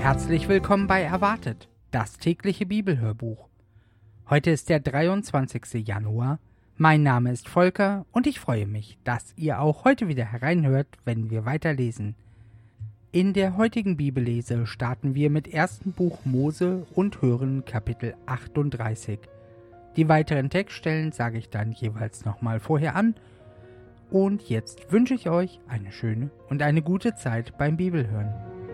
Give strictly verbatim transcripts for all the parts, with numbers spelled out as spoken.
Herzlich willkommen bei Erwartet, das tägliche Bibelhörbuch. Heute ist der dreiundzwanzigste Januar. Mein Name ist Volker und ich freue mich, dass ihr auch heute wieder hereinhört, wenn wir weiterlesen. In der heutigen Bibellese starten wir mit ersten Buch Mose und hören Kapitel achtunddreißig. Die weiteren Textstellen sage ich dann jeweils nochmal vorher an. Und jetzt wünsche ich euch eine schöne und eine gute Zeit beim Bibelhören.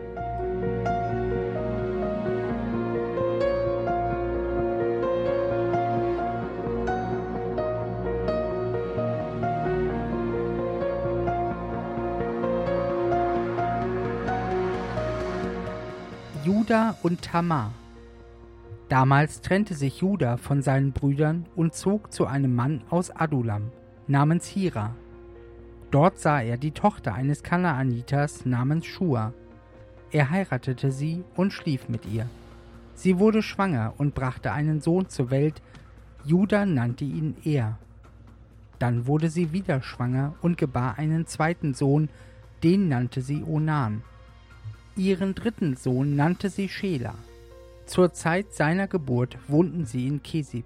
Juda und Tamar. Damals trennte sich Juda von seinen Brüdern und zog zu einem Mann aus Adulam namens Hira. Dort sah er die Tochter eines Kanaaniters namens Schua. Er heiratete sie und schlief mit ihr. Sie wurde schwanger und brachte einen Sohn zur Welt. Juda nannte ihn Er. Dann wurde sie wieder schwanger und gebar einen zweiten Sohn, den nannte sie Onan. Ihren dritten Sohn nannte sie Schela. Zur Zeit seiner Geburt wohnten sie in Kesib.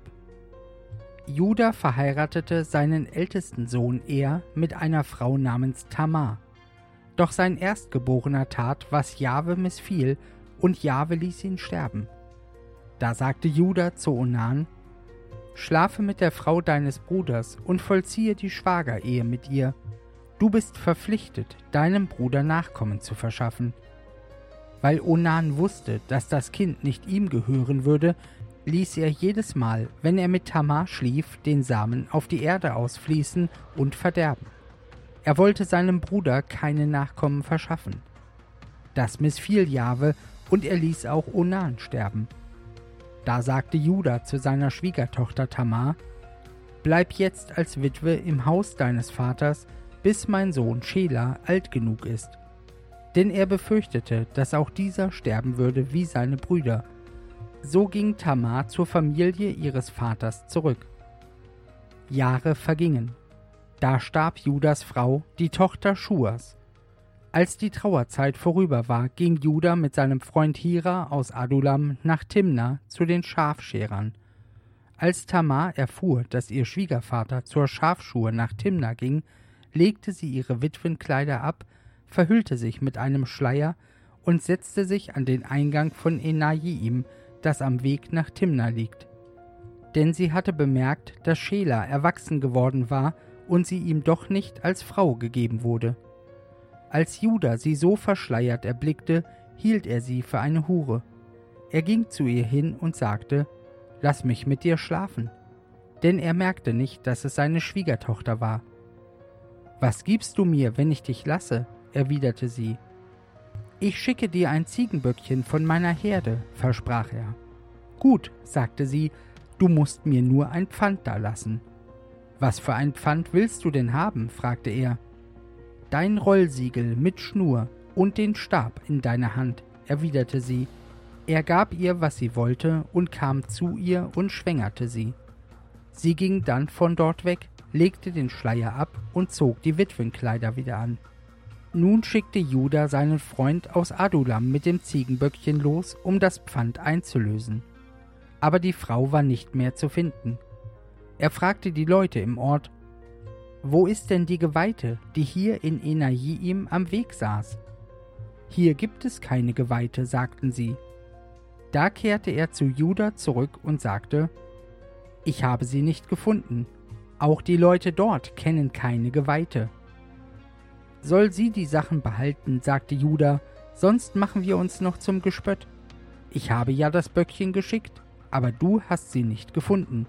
Juda verheiratete seinen ältesten Sohn Er mit einer Frau namens Tamar. Doch sein Erstgeborener tat, was Jahwe missfiel, und Jahwe ließ ihn sterben. Da sagte Juda zu Onan: Schlafe mit der Frau deines Bruders und vollziehe die Schwagerehe mit ihr. Du bist verpflichtet, deinem Bruder Nachkommen zu verschaffen. Weil Onan wusste, dass das Kind nicht ihm gehören würde, ließ er jedes Mal, wenn er mit Tamar schlief, den Samen auf die Erde ausfließen und verderben. Er wollte seinem Bruder keine Nachkommen verschaffen. Das missfiel Jahwe, und er ließ auch Onan sterben. Da sagte Juda zu seiner Schwiegertochter Tamar: Bleib jetzt als Witwe im Haus deines Vaters, bis mein Sohn Schela alt genug ist. Denn er befürchtete, dass auch dieser sterben würde wie seine Brüder. So ging Tamar zur Familie ihres Vaters zurück. Jahre vergingen. Da starb Judas Frau, die Tochter Schuas. Als die Trauerzeit vorüber war, ging Juda mit seinem Freund Hira aus Adulam nach Timna zu den Schafscherern. Als Tamar erfuhr, dass ihr Schwiegervater zur Schafschur nach Timna ging, legte sie ihre Witwenkleider ab, verhüllte sich mit einem Schleier und setzte sich an den Eingang von Enaim, das am Weg nach Timna liegt. Denn sie hatte bemerkt, dass Schela erwachsen geworden war und sie ihm doch nicht als Frau gegeben wurde. Als Juda sie so verschleiert erblickte, hielt er sie für eine Hure. Er ging zu ihr hin und sagte: Lass mich mit dir schlafen. Denn er merkte nicht, dass es seine Schwiegertochter war. Was gibst du mir, wenn ich dich lasse? Erwiderte sie. Ich schicke dir ein Ziegenböckchen von meiner Herde, versprach er. Gut, sagte sie, du musst mir nur ein Pfand dalassen. Was für ein Pfand willst du denn haben? fragte er. Dein Rollsiegel mit Schnur und den Stab in deiner Hand, erwiderte sie. Er gab ihr, was sie wollte, und kam zu ihr und schwängerte sie. Sie ging dann von dort weg, legte den Schleier ab und zog die Witwenkleider wieder an. Nun schickte Juda seinen Freund aus Adulam mit dem Ziegenböckchen los, um das Pfand einzulösen. Aber die Frau war nicht mehr zu finden. Er fragte die Leute im Ort: Wo ist denn die Geweihte, die hier in Enaim am Weg saß? Hier gibt es keine Geweihte, sagten sie. Da kehrte er zu Juda zurück und sagte: Ich habe sie nicht gefunden. Auch die Leute dort kennen keine Geweihte. Soll sie die Sachen behalten, sagte Juda, sonst machen wir uns noch zum Gespött. Ich habe ja das Böckchen geschickt, aber du hast sie nicht gefunden.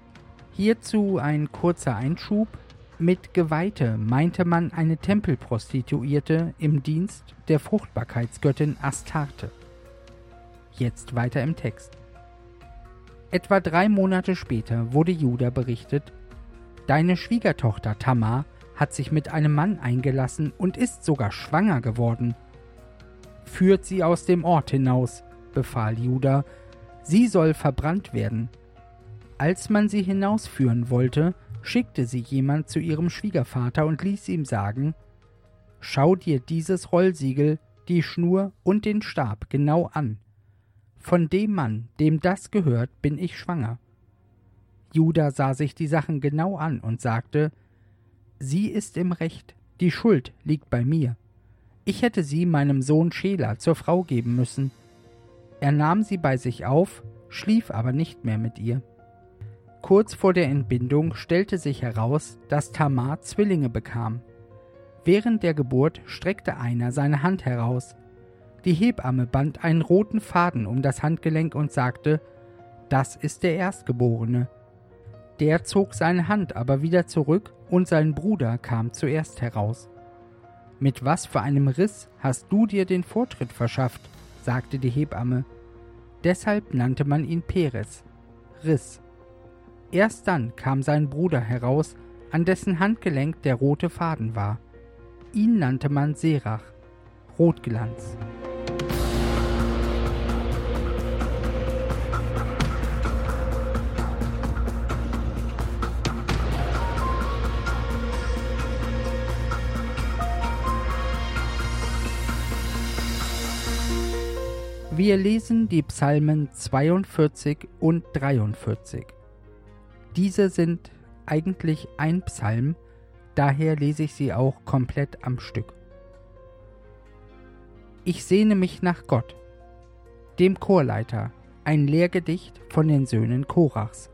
Hierzu ein kurzer Einschub. Mit Geweihte meinte man eine Tempelprostituierte im Dienst der Fruchtbarkeitsgöttin Astarte. Jetzt weiter im Text. Etwa drei Monate später wurde Juda berichtet: Deine Schwiegertochter Tamar hat sich mit einem Mann eingelassen und ist sogar schwanger geworden. Führt sie aus dem Ort hinaus, befahl Juda, sie soll verbrannt werden. Als man sie hinausführen wollte, schickte sie jemand zu ihrem Schwiegervater und ließ ihm sagen: Schau dir dieses Rollsiegel die Schnur und den Stab genau an. Von dem Mann, dem das gehört, bin ich schwanger. Juda sah sich die Sachen genau an und sagte, sie ist im Recht, die Schuld liegt bei mir. Ich hätte sie meinem Sohn Schela zur Frau geben müssen. Er nahm sie bei sich auf, schlief aber nicht mehr mit ihr. Kurz vor der Entbindung stellte sich heraus, dass Tamar Zwillinge bekam. Während der Geburt streckte einer seine Hand heraus. Die Hebamme band einen roten Faden um das Handgelenk und sagte, das ist der Erstgeborene. Der zog seine Hand aber wieder zurück und sein Bruder kam zuerst heraus. Mit was für einem Riss hast du dir den Vortritt verschafft, sagte die Hebamme. Deshalb nannte man ihn Perez, Riss. Erst dann kam sein Bruder heraus, an dessen Handgelenk der rote Faden war. Ihn nannte man Serach, Rotglanz. Wir lesen die Psalmen zweiundvierzig und dreiundvierzig. Diese sind eigentlich ein Psalm, daher lese ich sie auch komplett am Stück. Ich sehne mich nach Gott, dem Chorleiter, ein Lehrgedicht von den Söhnen Korachs.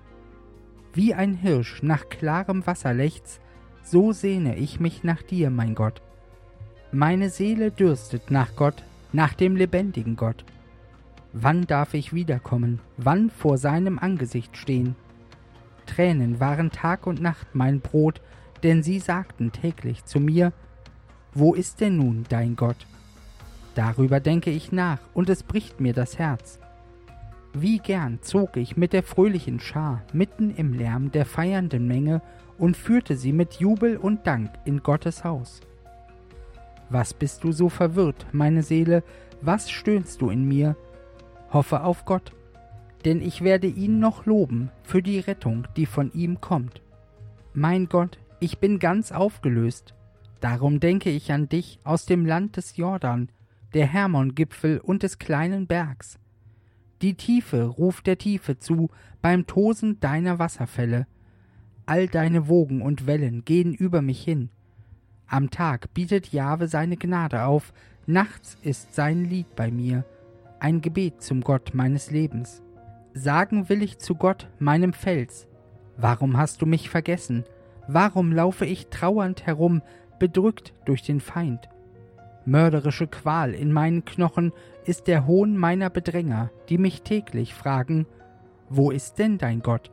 Wie ein Hirsch nach klarem Wasser lechzt, so sehne ich mich nach dir, mein Gott. Meine Seele dürstet nach Gott, nach dem lebendigen Gott. Wann darf ich wiederkommen, wann vor seinem Angesicht stehen? Tränen waren Tag und Nacht mein Brot, denn sie sagten täglich zu mir, wo ist denn nun dein Gott? Darüber denke ich nach, und es bricht mir das Herz. Wie gern zog ich mit der fröhlichen Schar mitten im Lärm der feiernden Menge und führte sie mit Jubel und Dank in Gottes Haus. Was bist du so verwirrt, meine Seele, was stöhnst du in mir? Hoffe auf Gott, denn ich werde ihn noch loben für die Rettung, die von ihm kommt. Mein Gott, ich bin ganz aufgelöst, darum denke ich an dich aus dem Land des Jordan, der Hermon-Gipfel und des kleinen Bergs. Die Tiefe ruft der Tiefe zu beim Tosen deiner Wasserfälle. All deine Wogen und Wellen gehen über mich hin. Am Tag bietet Jahwe seine Gnade auf, nachts ist sein Lied bei mir, ein Gebet zum Gott meines Lebens. Sagen will ich zu Gott, meinem Fels, warum hast du mich vergessen? Warum laufe ich trauernd herum, bedrückt durch den Feind? Mörderische Qual in meinen Knochen ist der Hohn meiner Bedränger, die mich täglich fragen, wo ist denn dein Gott?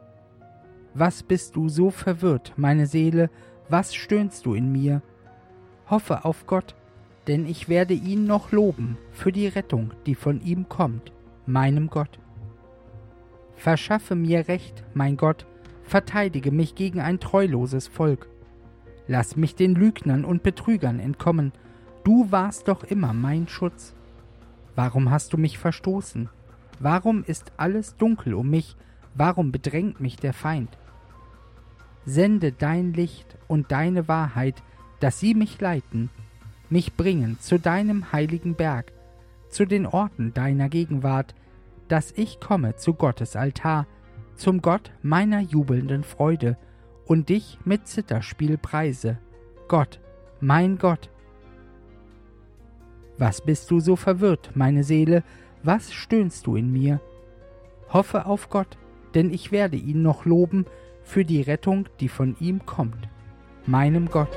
Was bist du so verwirrt, meine Seele, was stöhnst du in mir? Hoffe auf Gott, denn ich werde ihn noch loben für die Rettung, die von ihm kommt, meinem Gott. Verschaffe mir Recht, mein Gott, verteidige mich gegen ein treuloses Volk. Lass mich den Lügnern und Betrügern entkommen, du warst doch immer mein Schutz. Warum hast du mich verstoßen? Warum ist alles dunkel um mich? Warum bedrängt mich der Feind? Sende dein Licht und deine Wahrheit, dass sie mich leiten, mich bringen zu deinem heiligen Berg, zu den Orten deiner Gegenwart, dass ich komme zu Gottes Altar, zum Gott meiner jubelnden Freude und dich mit Zitherspiel preise. Gott, mein Gott. Was bist du so verwirrt, meine Seele, was stöhnst du in mir? Hoffe auf Gott, denn ich werde ihn noch loben für die Rettung, die von ihm kommt, meinem Gott.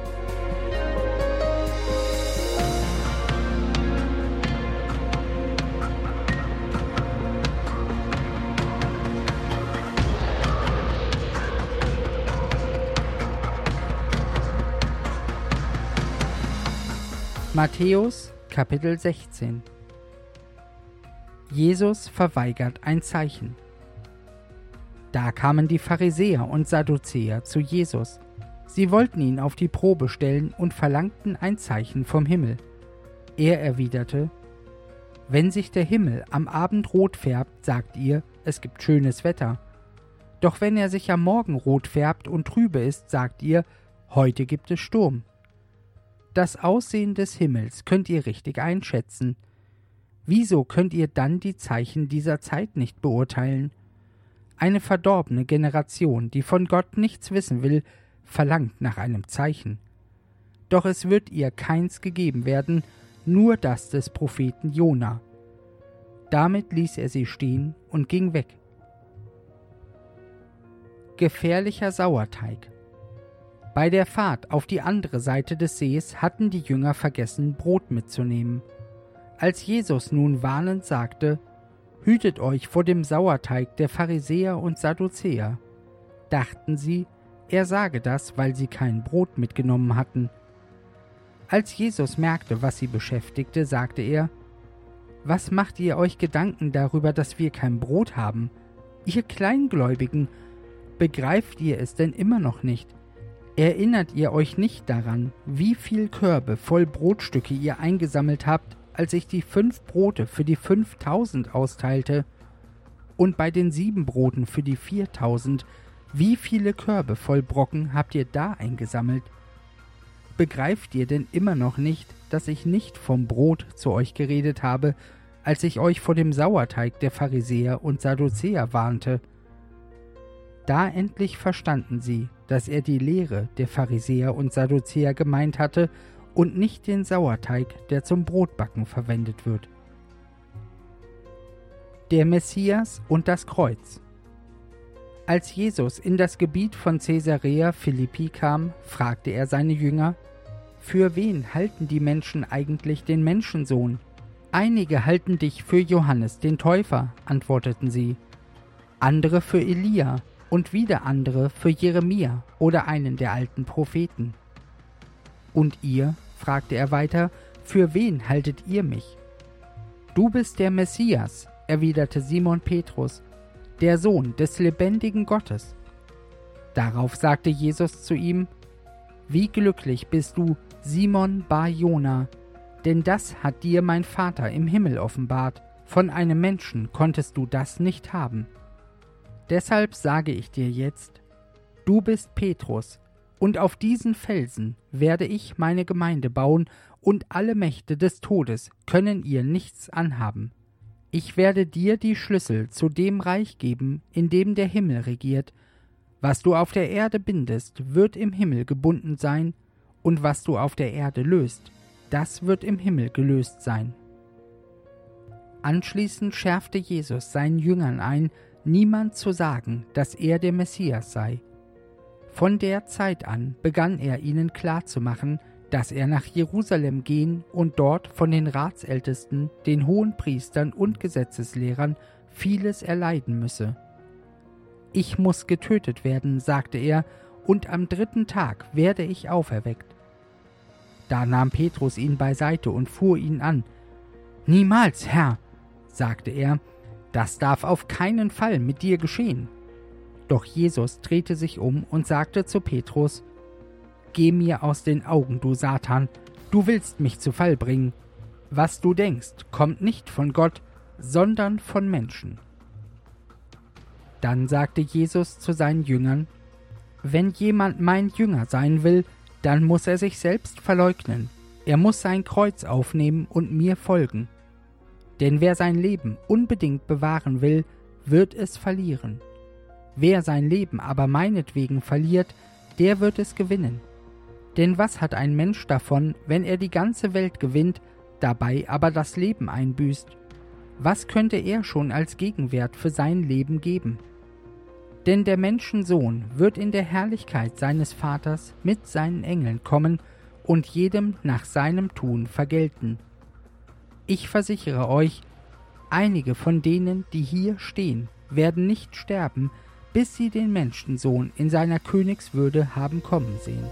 Matthäus Kapitel sechzehn. Jesus verweigert ein Zeichen. Da kamen die Pharisäer und Sadduzäer zu Jesus. Sie wollten ihn auf die Probe stellen und verlangten ein Zeichen vom Himmel. Er erwiderte: Wenn sich der Himmel am Abend rot färbt, sagt ihr, es gibt schönes Wetter. Doch wenn er sich am Morgen rot färbt und trübe ist, sagt ihr, heute gibt es Sturm. Das Aussehen des Himmels könnt ihr richtig einschätzen. Wieso könnt ihr dann die Zeichen dieser Zeit nicht beurteilen? Eine verdorbene Generation, die von Gott nichts wissen will, verlangt nach einem Zeichen. Doch es wird ihr keins gegeben werden, nur das des Propheten Jona. Damit ließ er sie stehen und ging weg. Gefährlicher Sauerteig. Bei der Fahrt auf die andere Seite des Sees hatten die Jünger vergessen, Brot mitzunehmen. Als Jesus nun warnend sagte: »Hütet euch vor dem Sauerteig der Pharisäer und Sadduzäer«, dachten sie, er sage das, weil sie kein Brot mitgenommen hatten. Als Jesus merkte, was sie beschäftigte, sagte er: »Was macht ihr euch Gedanken darüber, dass wir kein Brot haben? Ihr Kleingläubigen, begreift ihr es denn immer noch nicht? Erinnert ihr euch nicht daran, wie viel Körbe voll Brotstücke ihr eingesammelt habt, als ich die fünf Brote für die fünftausend austeilte? Und bei den sieben Broten für die viertausend, wie viele Körbe voll Brocken habt ihr da eingesammelt? Begreift ihr denn immer noch nicht, dass ich nicht vom Brot zu euch geredet habe, als ich euch vor dem Sauerteig der Pharisäer und Sadduzäer warnte?« Da endlich verstanden sie, dass er die Lehre der Pharisäer und Sadduzäer gemeint hatte und nicht den Sauerteig, der zum Brotbacken verwendet wird. Der Messias und das Kreuz. Als Jesus in das Gebiet von Caesarea Philippi kam, fragte er seine Jünger: »Für wen halten die Menschen eigentlich den Menschensohn?« »Einige halten dich für Johannes den Täufer«, antworteten sie, »andere für Elia und wieder andere für Jeremia oder einen der alten Propheten.« »Und ihr?«, fragte er weiter, »für wen haltet ihr mich?« »Du bist der Messias«, erwiderte Simon Petrus, »der Sohn des lebendigen Gottes.« Darauf sagte Jesus zu ihm: »Wie glücklich bist du, Simon Bar Jona, denn das hat dir mein Vater im Himmel offenbart. Von einem Menschen konntest du das nicht haben. Deshalb sage ich dir jetzt: Du bist Petrus, und auf diesen Felsen werde ich meine Gemeinde bauen, und alle Mächte des Todes können ihr nichts anhaben. Ich werde dir die Schlüssel zu dem Reich geben, in dem der Himmel regiert. Was du auf der Erde bindest, wird im Himmel gebunden sein, und was du auf der Erde löst, das wird im Himmel gelöst sein.« Anschließend schärfte Jesus seinen Jüngern ein, niemand zu sagen, dass er der Messias sei. Von der Zeit an begann er ihnen klarzumachen, dass er nach Jerusalem gehen und dort von den Ratsältesten, den Hohenpriestern und Gesetzeslehrern vieles erleiden müsse. »Ich muss getötet werden«, sagte er, »und am dritten Tag werde ich auferweckt.« Da nahm Petrus ihn beiseite und fuhr ihn an. »Niemals, Herr«, sagte er, »das darf auf keinen Fall mit dir geschehen.« Doch Jesus drehte sich um und sagte zu Petrus: »Geh mir aus den Augen, du Satan, du willst mich zu Fall bringen. Was du denkst, kommt nicht von Gott, sondern von Menschen.« Dann sagte Jesus zu seinen Jüngern: »Wenn jemand mein Jünger sein will, dann muss er sich selbst verleugnen. Er muss sein Kreuz aufnehmen und mir folgen. Denn wer sein Leben unbedingt bewahren will, wird es verlieren. Wer sein Leben aber meinetwegen verliert, der wird es gewinnen. Denn was hat ein Mensch davon, wenn er die ganze Welt gewinnt, dabei aber das Leben einbüßt? Was könnte er schon als Gegenwert für sein Leben geben? Denn der Menschensohn wird in der Herrlichkeit seines Vaters mit seinen Engeln kommen und jedem nach seinem Tun vergelten. Ich versichere euch, einige von denen, die hier stehen, werden nicht sterben, bis sie den Menschensohn in seiner Königswürde haben kommen sehen.«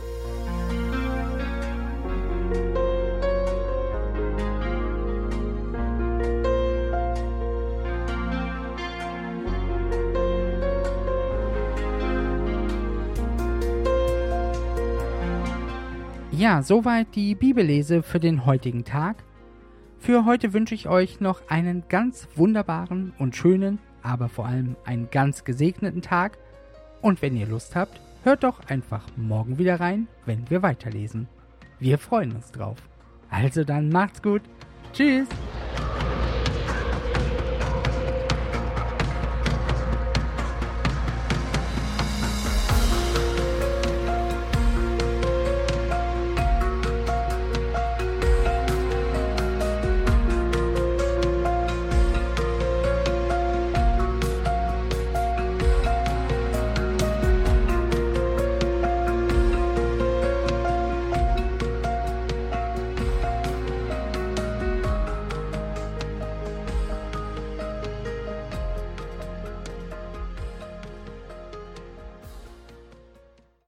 Ja, soweit die Bibellese für den heutigen Tag. Für heute wünsche ich euch noch einen ganz wunderbaren und schönen, aber vor allem einen ganz gesegneten Tag. Und wenn ihr Lust habt, hört doch einfach morgen wieder rein, wenn wir weiterlesen. Wir freuen uns drauf. Also dann macht's gut. Tschüss.